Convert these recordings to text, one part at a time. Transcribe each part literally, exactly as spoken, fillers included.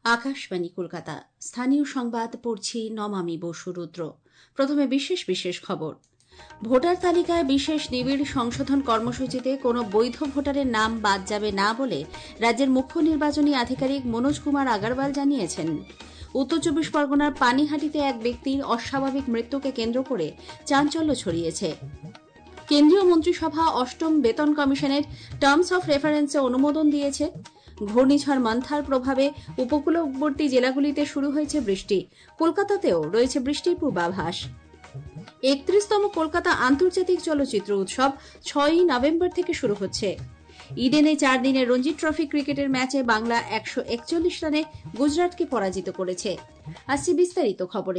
আকাশবাণী কলকাতা। স্থানীয় সংবাদ পড়ছি নমামি বসু রুদ্র। প্রথমে বিশেষ বিশেষ খবর। ভোটার তালিকায় বিশেষ নিবিড় সংশোধন কর্মসূচিতে কোনো বৈধ ভোটারের নাম বাদ যাবে না বলে রাজ্যের মুখ্য নির্বাচনী আধিকারিক মনোজ কুমার আগারওয়াল জানিয়েছেন। উত্তর চব্বিশ পরগনার পানিহাটিতে এক ব্যক্তির অস্বাভাবিক মৃত্যুকে কেন্দ্র করে চাঞ্চল্য ছড়িয়েছে। কেন্দ্রীয় মন্ত্রিসভা অষ্টম বেতন কমিশনের টার্মস অফ রেফারেন্সে অনুমোদন দিয়েছে। ঘূর্ণিঝড় মান্থার প্রভাবে উপকূলবর্তী জেলাগুলিতে শুরু হয়েছে বৃষ্টি। কলকাতাতেও রয়েছে বৃষ্টির পূর্বাভাস। একত্রিশতম কলকাতা আন্তর্জাতিক চলচ্চিত্র উৎসব ছয়ই নভেম্বর থেকে শুরু হচ্ছে। ইডেনে চার দিনের রঞ্জি ট্রফি ক্রিকেটের ম্যাচে বাংলা একশো একচল্লিশ রানে গুজরাটকে পরাজিত করেছে। আসছে বিস্তারিত খবরে।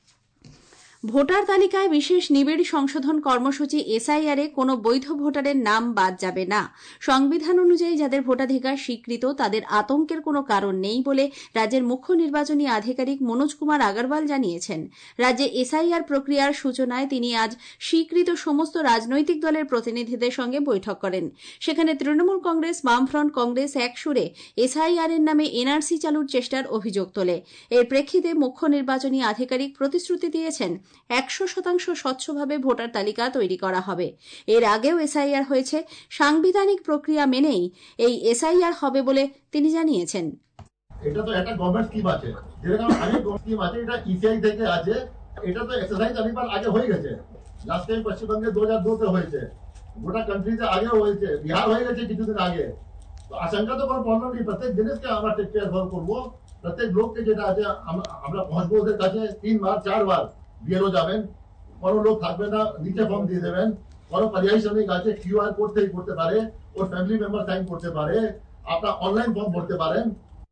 ভোটার তালিকায় বিশেষ নিবিড় সংশোধন কর্মসূচি এসআইআর এ কোনো বৈধ ভোটারের নাম বাদ যাবে না। সংবিধান অনুযায়ী যাদের ভোটাধিকার স্বীকৃত তাদের আতঙ্কের কোনো কারণ নেই বলে রাজ্যের মুখ্য নির্বাচনী আধিকারিক মনোজ কুমার আগারওয়াল জানিয়েছেন। রাজ্যে এসআইআর প্রক্রিয়ার সূচনায় তিনি আজ স্বীকৃত সমস্ত রাজনৈতিক দলের প্রতিনিধিদের সঙ্গে বৈঠক করেন। সেখানে তৃণমূল কংগ্রেস, বামফ্রন্ট কংগ্রেস এক সুরে এসআইআর এর নামে এনআরসি চালুর চেষ্টার অভিযোগ তোলে। এর প্রেক্ষিতে মুখ্য নির্বাচনী আধিকারিক প্রতিশ্রুতি দিয়েছেন একশো শতাংশ স্বচ্ছভাবে ভোটার তালিকা তৈরি করা হবে। এর আগেও এসআইআর হয়েছে, সাংবিধানিক প্রক্রিয়া মেনেই এই এসআইআর হবে বলে তিনি জানিয়েছেন। এটা তো একটা গভর্নমেন্ট স্কিম আছে, যেরকম অনেক স্কিম আছে, এটা ইসিআই থেকে আছে। এটা তো এক্সারসাইজ অনেকবার আগে হয়ে গেছে। লাস্ট টাইম পশ্চিমবঙ্গে দু হাজার দুতে হয়েছে, গোটা কান্ট্রিতে আগেও হয়েছে, বিহার হয়ে গেছে কিছুদিন আগে। তো আশঙ্কা তো কোনো প্রবলেম নেই। প্রত্যেক জিনিসকে আমরা টেক কেয়ার করবো। প্রত্যেক লোককে যেটা আছে আমরা পৌঁছবো ওদের কাছে। তিনবার চারবার বিএলও যাবেন, কোনো লোক থাকবে না, নিচে ফর্ম দিয়ে দেবেন। কোনো পরিযায়ী শ্রমিক আছে, কিউআর কোড থেকে করতে পারে, ওর ফ্যামিলি মেম্বার সাইন করতে পারে, আপনার অনলাইন ফর্ম ভরতে পারেন।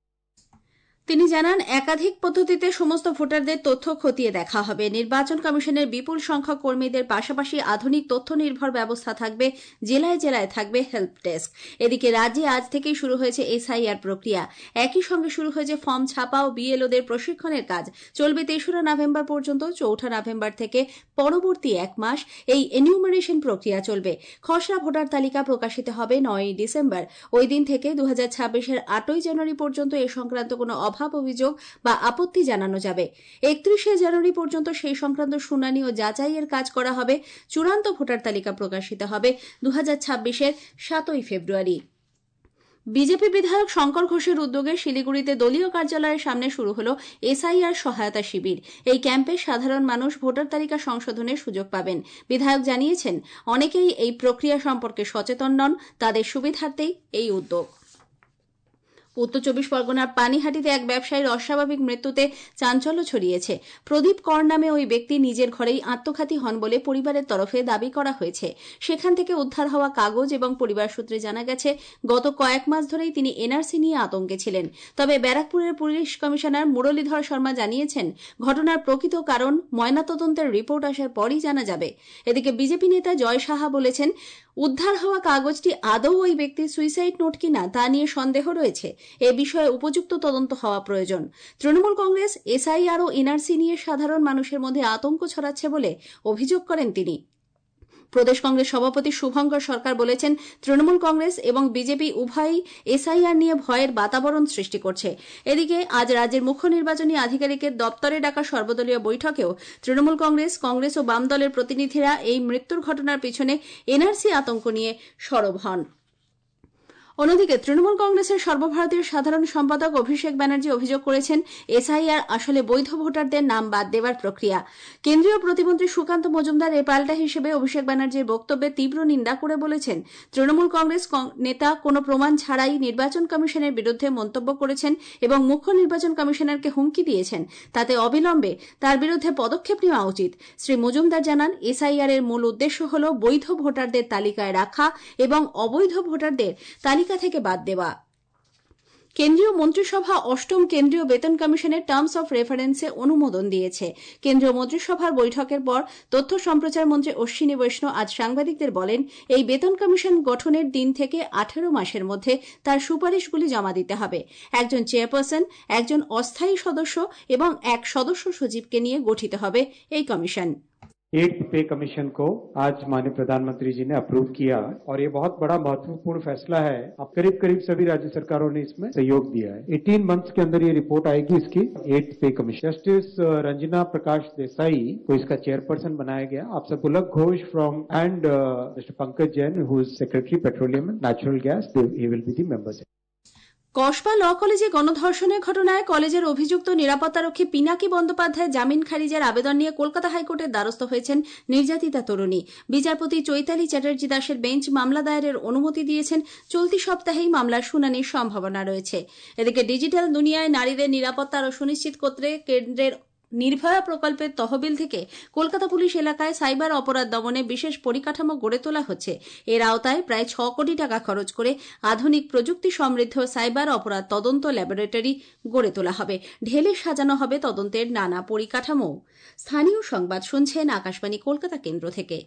তিনি জানান, একাধিক পদ্ধতিতে সমস্ত ভোটারদের তথ্য খতিয়ে দেখা হবে। নির্বাচন কমিশনের বিপুল সংখ্যক কর্মীদের পাশাপাশি আধুনিক তথ্য নির্ভর ব্যবস্থা থাকবে। জেলায় জেলায় থাকবে হেল্প ডেস্ক। এদিকে রাজ্যে আজ থেকেই শুরু হয়েছে এসআইআর প্রক্রিয়া। একই সঙ্গে শুরু হয়েছে ফর্ম ছাপা ও বিএলওদের প্রশিক্ষণের কাজ। চলবে তেসরা নভেম্বর পর্যন্ত। চৌঠা নভেম্বর থেকে পরবর্তী এক মাস এই এনিউমারেশন প্রক্রিয়া চলবে। খসড়া ভোটার তালিকা প্রকাশিত হবে নয়ই ডিসেম্বর। ওই দিন থেকে দু হাজার ছাব্বিশের আটই জানুয়ারি পর্যন্ত এ সংক্রান্ত কোনো অভাব অভিযোগ বা আপত্তি জানানো যাবে। একত্রিশে জানুয়ারি পর্যন্ত সেই সংক্রান্ত শুনানি ও যাচাইয়ের কাজ করা হবে। চূড়ান্ত ভোটার তালিকা প্রকাশিত হবে দু হাজার ছাব্বিশের সাতই ফেব্রুয়ারি। বিজেপি বিধায়ক শঙ্কর ঘোষের উদ্যোগে শিলিগুড়িতে দলীয় কার্যালয়ের সামনে শুরু হল এসআইআর সহায়তা শিবির। এই ক্যাম্পে সাধারণ মানুষ ভোটার তালিকা সংশোধনের সুযোগ পাবেন। বিধায়ক জানিয়েছেন, অনেকেই এই প্রক্রিয়া সম্পর্কে সচেতন নন, তাদের সুবিধার্থেই এই উদ্যোগ। উত্তর চব্বিশ পরগনার পানিহাটিতে এক ব্যবসায়ীর অস্বাভাবিক মৃত্যুতে চাঞ্চল্য ছড়িয়েছে। প্রদীপ কর নামে ওই ব্যক্তি নিজের ঘরেই আত্মঘাতী হন বলে পরিবারের তরফে দাবি করা হয়েছে। সেখান থেকে উদ্ধার হওয়া কাগজ এবং পরিবার সূত্রে জানা গেছে, গত কয়েক মাস ধরেই তিনি এনআরসি নিয়ে আতঙ্কে ছিলেন। তবে ব্যারাকপুরের পুলিশ কমিশনার মুরলীধর শর্মা জানিয়েছেন, ঘটনার প্রকৃত কারণ ময়নাতদন্তের রিপোর্ট আসার পরই জানা যাবে। এদিকে বিজেপি নেতা জয় সাহা বলেছেন, উদ্ধার হওয়া কাগজটি আদৌ ওই ব্যক্তির সুইসাইড নোট কিনা তা নিয়ে সন্দেহ রয়েছে। এ বিষয়ে উপযুক্ত তদন্ত হওয়া প্রয়োজন। তৃণমূল কংগ্রেস এসআইআর ও এনআরসি নিয়ে সাধারণ মানুষের মধ্যে আতঙ্ক ছড়াচ্ছে বলে অভিযোগ করেন তিনি। প্রদেশ কংগ্রেস সভাপতি শুভঙ্কর সরকার বলেছেন, তৃণমূল কংগ্রেস এবং বিজেপি উভয়ই এসআইআর নিয়ে ভয়ের বাতাবরণ সৃষ্টি করছে। এদিকে আজ রাজ্যের মুখ্য নির্বাচনী আধিকারিকের দপ্তরে ডাকা সর্বদলীয় বৈঠকেও তৃণমূল কংগ্রেস, কংগ্রেস ও বাম দলের প্রতিনিধিরা এই মৃত্যুর ঘটনার পিছনে এনআরসি আতঙ্ক নিয়ে সরব হন। অন্যদিকে তৃণমূল কংগ্রেসের সর্বভারতীয় সাধারণ সম্পাদক অভিষেক ব্যানার্জি অভিযোগ করেছেন, এসআইআর আসলে বৈধ ভোটারদের নাম বাদ দেওয়ার প্রক্রিয়া। কেন্দ্রীয় প্রতিমন্ত্রী সুকান্ত মজুমদার এর পাল্টা হিসেবে অভিষেক ব্যানার্জির বক্তব্যে তীব্র নিন্দা করে বলেছেন, তৃণমূল কংগ্রেস নেতা কোনো প্রমাণ ছাড়াই নির্বাচন কমিশনের বিরুদ্ধে মন্তব্য করেছেন এবং মুখ্য নির্বাচন কমিশনারকে হুমকি দিয়েছেন। তাতে অবিলম্বে তার বিরুদ্ধে পদক্ষেপ নেওয়া উচিত। শ্রী মজুমদার জানান, এসআইআর এর মূল উদ্দেশ্য হল বৈধ ভোটারদের তালিকায় রাখা এবং অবৈধ ভোটারদের তালিকা থেকে বাদ দেওয়া। কেন্দ্রীয় মন্ত্রিসভা অষ্টম কেন্দ্রীয় বেতন কমিশনের টার্মস অফ রেফারেন্সে অনুমোদন দিয়েছে। কেন্দ্রীয় মন্ত্রিসভার বৈঠকের পর তথ্য সম্প্রচার মন্ত্রী অশ্বিনী বৈষ্ণব আজ সাংবাদিকদের বলেন, এই বেতন কমিশন গঠনের দিন থেকে আঠেরো মাসের মধ্যে তার সুপারিশগুলি জমা দিতে হবে। একজন চেয়ারপারসন, একজন অস্থায়ী সদস্য এবং এক সদস্য সচিবকে নিয়ে গঠিত হবে এই কমিশন। एट्थ पे कमीशन को आज माननीय प्रधानमंत्री जी ने अप्रूव किया और ये बहुत बड़ा महत्वपूर्ण फैसला है। अब करीब करीब सभी राज्य सरकारों ने इसमें सहयोग दिया है। अठारह मंथ्स के अंदर ये रिपोर्ट आएगी इसकी eighth pay commission. Justice Ranjana Prakash Desai को इसका चेयरपर्सन बनाया गया। आप सब Pulak Ghosh from and mister Pankaj Jain who is secretary petroleum and natural gas he will be the members। Kasba law কলেজে গণধর্ষণের ঘটনায় কলেজের অভিযুক্ত নিরাপত্তারক্ষী পিনাকি বন্দ্যোপাধ্যায় জামিন খারিজের আবেদন নিয়ে কলকাতা হাইকোর্টের দ্বারস্থ হয়েছেন নির্যাতিতা তরুণী। বিচারপতি চৈতালি চ্যাটার্জি দাসের বেঞ্চ মামলা দায়েরের অনুমতি দিয়েছেন। চলতি সপ্তাহেই মামলার শুনানির সম্ভাবনা রয়েছে। এদিকে ডিজিটাল দুনিয়ায় নারীদের নিরাপত্তা আরও সুনিশ্চিত করতে কেন্দ্রের নির্ভয়া প্রকল্পের তহবিল থেকে কলকাতা পুলিশ এলাকায় সাইবার অপরাধ দমনে বিশেষ পরিকাঠামো গড়ে তোলা হচ্ছে। এর আওতায় প্রায় ছ কোটি টাকা খরচ করে আধুনিক প্রযুক্তি সমৃদ্ধ সাইবার অপরাধ তদন্ত ল্যাবরেটরি গড়ে তোলা হবে। ঢেলে সাজানো হবে তদন্তের নানা পরিকাঠামো। স্থানীয় সংবাদ শুনছেন আকাশবাণী কলকাতা কেন্দ্র থেকে।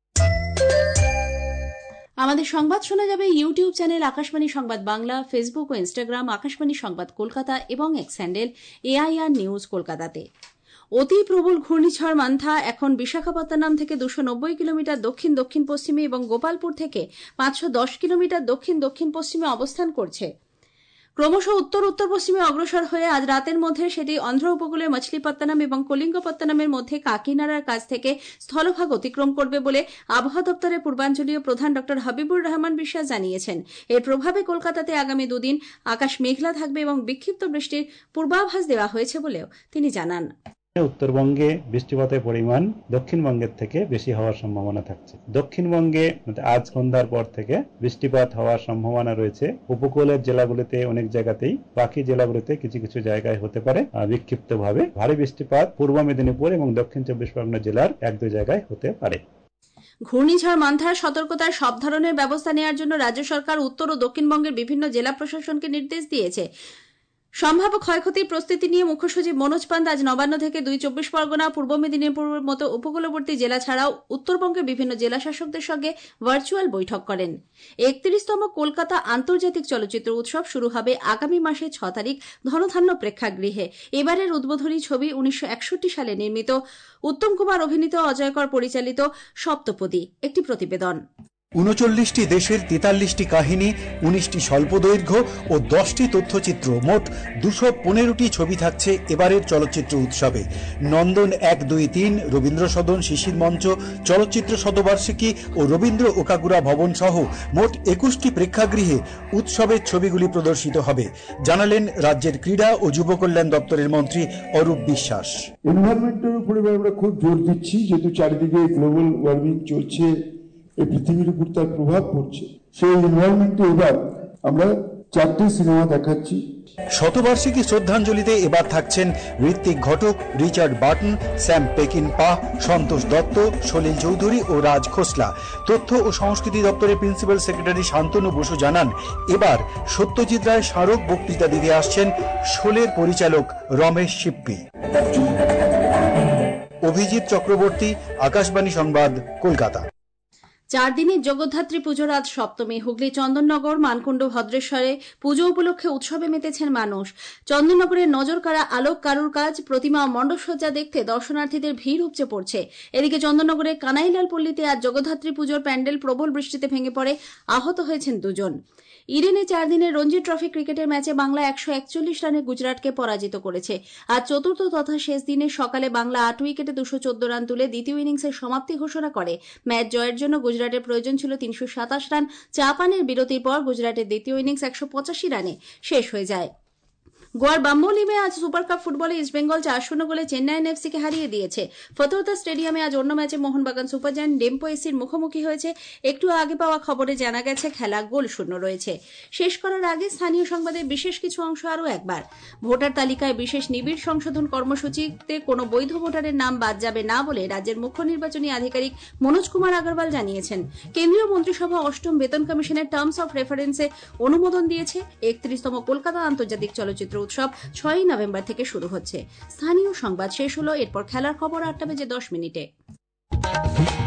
আমাদের সংবাদ শোনা যাবে ইউটিউব চ্যানেল আকাশবাণী সংবাদ বাংলা, ফেসবুক ও ইনস্টাগ্রাম আকাশবাণী সংবাদ কলকাতা এবং এক্স হ্যান্ডেল এআইআর নিউজ কলকাতাতে। অতি প্রবল ঘূর্ণিঝড় মান্থা এখন বিশাখাপত্তনম থেকে দুশো নব্বই কিলোমিটার দক্ষিণ দক্ষিণ পশ্চিমে এবং গোপালপুর থেকে পাঁচশো দশ কিলোমিটার দক্ষিণ দক্ষিণ পশ্চিমে অবস্থান করছে। ক্রমশ উত্তর উত্তর পশ্চিমে অগ্রসর হয়ে আজ রাতের মধ্যে সেটি অন্ধ্র উপকূলে মছলিপত্তনম এবং কলিঙ্গপত্তনমের মধ্যে কাকিনাড়ার কাছ থেকে স্থলভাগ অতিক্রম করবে বলে আবহাওয়া দপ্তরের পূর্বাঞ্চলীয় প্রধান ড হাবিবুর রহমান বিশ্বাস জানিয়েছেন। এর প্রভাবে কলকাতাতে আগামী দুদিন আকাশ মেঘলা থাকবে এবং বিক্ষিপ্ত বৃষ্টির পূর্বাভাস দেওয়া হয়েছে বলেও তিনি জানান। উত্তরবঙ্গে বৃষ্টিপাতের পরিমাণ দক্ষিণবঙ্গের থেকে বেশি হওয়ার সম্ভাবনা থাকছে। দক্ষিণবঙ্গে আজ সন্ধ্যার পর থেকে বৃষ্টিপাত হওয়ার সম্ভাবনা রয়েছে। উপকূলের জেলাগুলিতে অনেক জায়গাতেই, বাকি জেলাগুলিতে কিছু কিছু জায়গায় হতে পারে বিক্ষিপ্তভাবে ভারী বৃষ্টিপাত পূর্ব মেদিনীপুর এবং দক্ষিণ চব্বিশ পরগনা জেলার এক দুই জায়গায় হতে পারে। ঘূর্ণিঝড় মান্থার সতর্কতায় সব ধরনের ব্যবস্থা নেওয়ার জন্য রাজ্য সরকার উত্তর ও দক্ষিণবঙ্গের বিভিন্ন জেলা প্রশাসনকে নির্দেশ দিয়েছে। সম্ভাব্য ক্ষয়ক্ষতির প্রস্তুতি নিয়ে মুখ্য সচিব মনোজ পান্ত আজ নবান্ন থেকে দুই চব্বিশ পরগনা, পূর্ব মেদিনীপুরের মতো উপকূলবর্তী জেলা ছাড়াও উত্তরবঙ্গের বিভিন্ন জেলা শাসকদের সঙ্গে ভার্চুয়াল বৈঠক করেন। একত্রিশতম কলকাতা আন্তর্জাতিক চলচ্চিত্র উৎসব শুরু হবে আগামী মাসের ছ তারিখ ধনধান্য প্রেক্ষাগৃহে। এবারের উদ্বোধনী ছবি উনিশশো একষট্টি সালে নির্মিত, উত্তম কুমার অভিনীত, অজয়কর পরিচালিত সপ্তপদী। একটি প্রতিবেদন। উনচল্লিশটি দেশের তেতাল্লিশটি কাহিনী, উনিশটি স্বল্পদৈর্ঘ্য ও দশটি তথ্যচিত্র, মোট দুশো পনেরোটি ছবি থাকছে এবারের চলচ্চিত্র উৎসবে। নন্দন এক দুই তিন, রবীন্দ্র সদন, শিশির মঞ্চ, চলচ্চিত্র শতবার্ষিকী ও রবীন্দ্র ওকাগুরা ভবন সহ মোট একুশটি প্রেক্ষাগৃহে উৎসবের ছবিগুলি প্রদর্শিত হবে, জানালেন রাজ্যের ক্রীড়া ও যুব কল্যাণ দপ্তরের মন্ত্রী অরূপ বিশ্বাস। এনভায়রনমেন্টের উপরে আমরা খুব জোর দিচ্ছি, যেহেতু চারিদিকে গ্লোবাল ওয়ার্মিং চলছে, এই পৃথিবীর উপর তার প্রভাব পড়ছে। সেই এনভায়রনমেন্টে এবার আমরা চারটি সিনেমা দেখাচ্ছি। শতবার্ষিকী শ্রদ্ধাঞ্জলিতে এবার থাকছেন Ritwik Ghatak, Richard Burton, Sam Peckinpah, Santosh Dutta, Salil Chowdhury ও রাজ খোসলা। তথ্য ও সংস্কৃতি দপ্তরের প্রিন্সিপাল সেক্রেটারি শান্তনু বসু জানান, এবার সত্যজিৎ রায় স্মারক বক্তৃতা দিতে আসছেন শোলের পরিচালক রমেশ শিপ্পি। অভিজিৎ চক্রবর্তী, আকাশবাণী সংবাদ, কলকাতা। চার দিনের জগদ্ধাত্রী পুজোর আজ সপ্তমী। হুগলি চন্দননগর, মানকুণ্ড, ভদ্রেশ্বরে পুজো উপলক্ষে উৎসবে মেতেছেন মানুষ। চন্দননগরের নজরকাড়া আলোক কারুর কাজ, প্রতিমা ও মণ্ডপসজ্জা দেখতে দর্শনার্থীদের ভিড় উপচে পড়ছে। এদিকে চন্দননগরের কানাইলাল পল্লীতে আজ জগদ্ধাত্রী পুজোর প্যান্ডেল প্রবল বৃষ্টিতে ভেঙে পড়ে আহত হয়েছেন দুজন। ইডেনে চার দিনের রঞ্জি ট্রফি ক্রিকেটের ম্যাচে বাংলা একশো একচল্লিশ রানে গুজরাটকে পরাজিত করেছে। আজ চতুর্থ তথা শেষ দিনে সকালে বাংলা আট উইকেটে দুশো চোদ্দ রান তুলে দ্বিতীয় ইনিংসের সমাপ্তি ঘোষণা করে। ম্যাচ জয়ের জন্য গুজরাটের প্রয়োজন ছিল তিনশো সাতাশ রান। চা পানের বিরতির পর গুজরাটের দ্বিতীয় ইনিংস একশো পঁচাশি রানে শেষ হয়ে যায়। গোয়ার বাম্বোলিমে আজ সুপার কাপ ফুটবলে ইস্টবেঙ্গল চার শূন্য গোলে চেন্নাইন এফসিকে হারিয়ে দিয়েছে। ফতোরদা স্টেডিয়ামে আজ অন্য ম্যাচে মোহনবাগান সুপার জায়ান্ট ডেম্পো এসির মুখোমুখি হয়েছে। একটু আগে পাওয়া খবরে জানা গেছে খেলা গোল শূন্য রয়েছে। শেষ করার আগে স্থানীয় সংবাদের বিশেষ কিছু অংশ আরও একবার। ভোটার তালিকায় বিশেষ নিবিড় সংশোধন কর্মসূচিতে কোনো বৈধ ভোটারের নাম বাদ যাবে না বলে রাজ্যের মুখ্য নির্বাচনী আধিকারিক মনোজ কুমার আগরওয়াল জানিয়েছেন। কেন্দ্রীয় মন্ত্রিসভা অষ্টম বেতন কমিশনের টার্মস অফ রেফারেন্সে অনুমোদন দিয়েছে। একত্রিশতম কলকাতা আন্তর্জাতিক চলচ্চিত্র উৎসব ছয়ই নভেম্বর থেকে শুরু হচ্ছে। স্থানীয় সংবাদ শেষ হলো। এরপর খেলার খবর আটটা বেজে দশ মিনিটে।